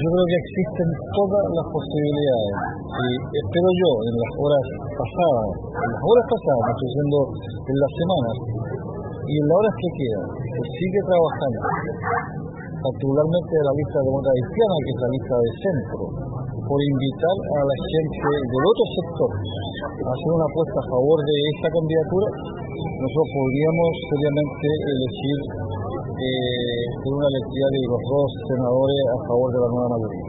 Yo creo que existen todas las posibilidades y espero yo en las horas pasadas, no estoy diciendo en las semanas y en las horas que quedan, se sigue trabajando, particularmente de la lista demócrata cristiana, que es la lista de centro, por invitar a la gente del otro sector a hacer una apuesta a favor de esta candidatura. Nosotros podríamos seriamente elegir una elección de los dos senadores a favor de la nueva mayoría.